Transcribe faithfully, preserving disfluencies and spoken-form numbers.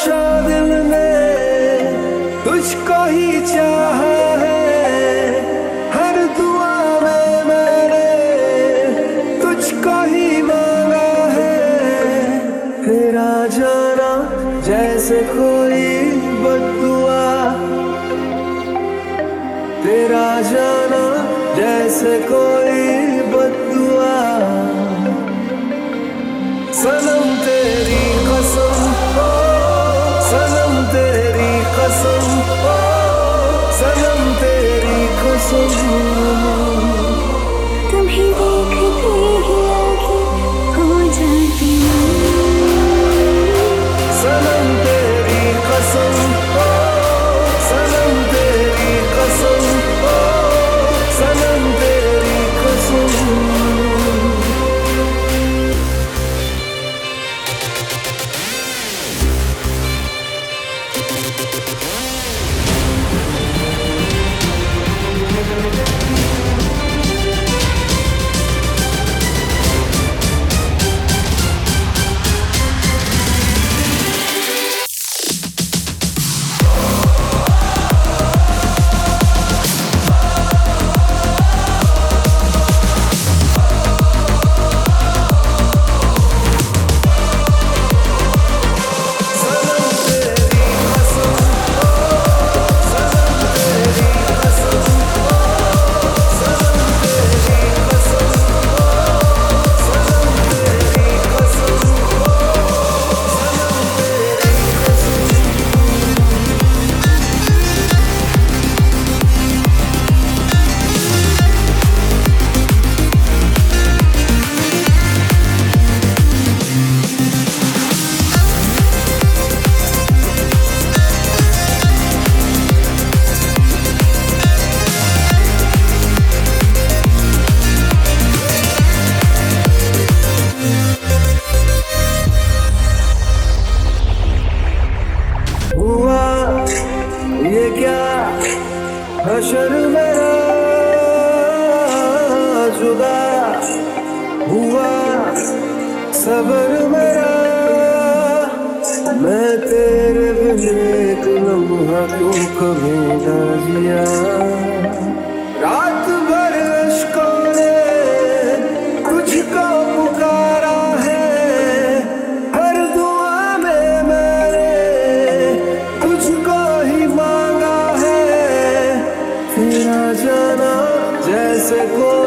सोचा दिल ने तुझको ही चाहा है, हर दुआ में मैंने तुझको ही मांगा है। तेरा जाना जैसे कोई बद्दुआ, तेरा जाना जैसे कोई बद्दुआ। सनम तेरी कसम, ओ सनम तेरी कसम, ओ सनम तेरी कसम। तुम्हें देखते ही आँखें हो जाती सनम तेरी कसम, ओ सनम तेरी कसम, ओ सनम तेरी कसम। हुआ ये क्या हशर मेरा, जुदा हुआ सबर मेरा। मैं तेरे बिन एक लम्हा क्यों कभी न जिया। रात भर अश्कों ने तुझको पुकारा है, हर दुआ में मैंने तुझको ही मांगा है। तेरा जाना जैसे कोई